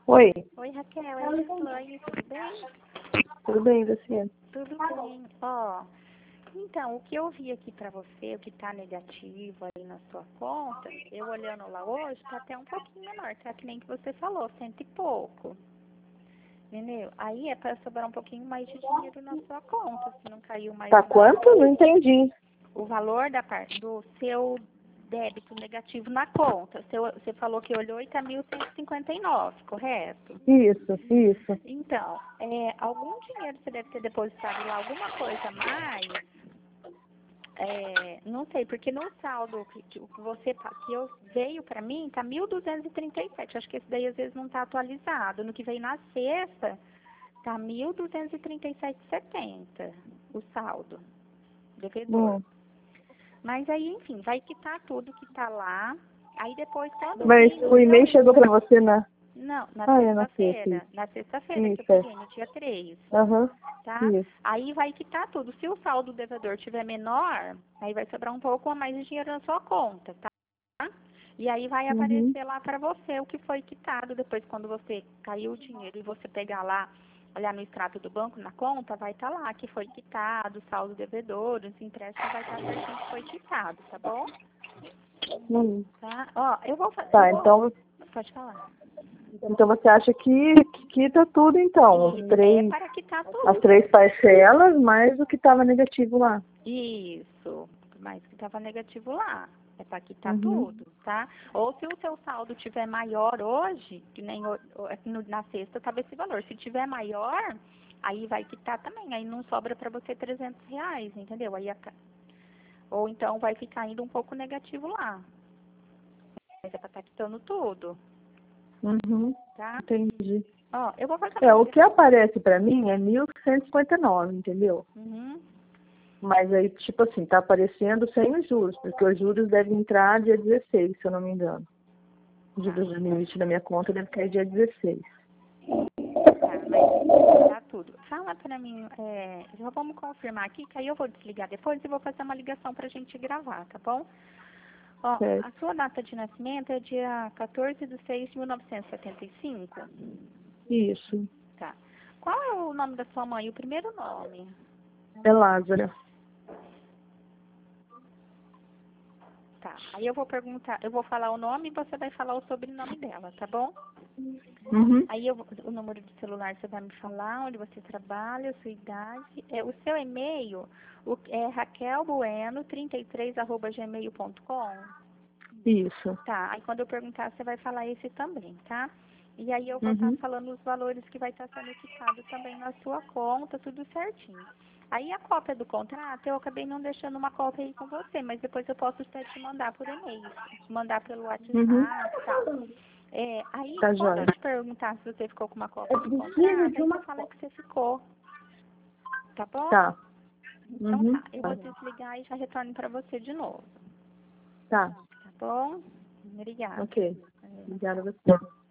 Oi, Oi, Raquel, é a Gislaine, tudo bem? tudo bem, você? Tudo bem. Ó, então, o que eu vi aqui pra você, o que tá negativo aí na sua conta, eu olhando lá hoje, tá até um pouquinho menor, tá que nem que você falou, 100 e pouco. Entendeu? Aí é pra sobrar um pouquinho mais de dinheiro na sua conta, se não caiu mais Tá nada. quanto? Não entendi. O valor da parte do seu débito negativo na conta, você falou que olhou e tá 1.159, correto? Isso. Então, algum dinheiro você deve ter depositado lá, alguma coisa a mais, não sei, porque no saldo que eu veio para mim, tá 1.237. Acho que esse daí às vezes não tá atualizado. No que veio na sexta, tá 1.237,70 o saldo, devedor. Hum. Mas aí, enfim, vai quitar tudo que tá lá. Aí depois, quando Mas vir no o seu e-mail chegou pra você na... Não, na Ah, é na sexta, sexta-feira. isso. Na sexta-feira que eu Isso, é. peguei, no dia 3. Aham, Tá? isso. Aí vai quitar tudo. Se o saldo do devedor tiver menor, aí vai sobrar um pouco a mais de dinheiro na sua conta, tá? E aí vai Uhum. aparecer lá para você o que foi quitado. Depois, quando você caiu o dinheiro e você pegar lá, olhar no extrato do banco, na conta, vai estar lá que foi quitado, o saldo devedor, os empréstimos vai estar certinho que foi quitado, tá bom? Tá? Ó, eu vou fazer. Tá, então Pode falar. você acha que quita tudo, então? Isso, é para quitar As tudo. 3 parcelas, mais o que estava negativo lá. Isso, mas que estava negativo lá. É para quitar Uhum. tudo, tá? Ou se o seu saldo tiver maior hoje, que nem na sexta estava esse valor. Se tiver maior, aí vai quitar também. Aí não sobra para você R$ 300, entendeu? Ou então vai ficar ainda um pouco negativo lá. Mas é para estar quitando tudo, Uhum. tá? Entendi. Ó, eu vou fazer uma O que ligação. aparece pra mim é 1.159, entendeu? Uhum. Mas aí, tipo assim, tá aparecendo sem os juros, porque os juros devem entrar dia 16, se eu não me engano. O juros do limite da minha conta deve cair dia 16. Tá, mas tá tudo. Fala pra mim, já vamos confirmar aqui, que aí eu vou desligar depois e vou fazer uma ligação pra gente gravar, tá bom? Ó, Certo. a sua data de nascimento é dia 14/6/1975? Isso. Tá. Qual é o nome da sua mãe? O primeiro nome? É Lázara. Tá. Aí eu vou perguntar, eu vou falar o nome e você vai falar o sobrenome dela, tá bom? Uhum. Aí o número de celular você vai me falar, onde você trabalha, a sua idade. O seu e-mail é raquelbueno33@gmail.com. Isso. Tá, aí quando eu perguntar, você vai falar esse também, tá? E aí eu vou estar Uhum. falando os valores que vai estar sendo quitado também na sua conta, tudo certinho. Aí a cópia do contrato, eu acabei não deixando uma cópia aí com você, mas depois eu posso até te mandar por e-mail, mandar pelo WhatsApp Uhum. e tal. Aí, Tá quando eu joia. te perguntar se você ficou com uma cópia do contrato, aí você fala que você ficou, tá bom? Tá. Então Uhum. tá, eu vou Tá. desligar e já retorno para você de novo, Tá. tá bom? Obrigada. Ok. Obrigada a você.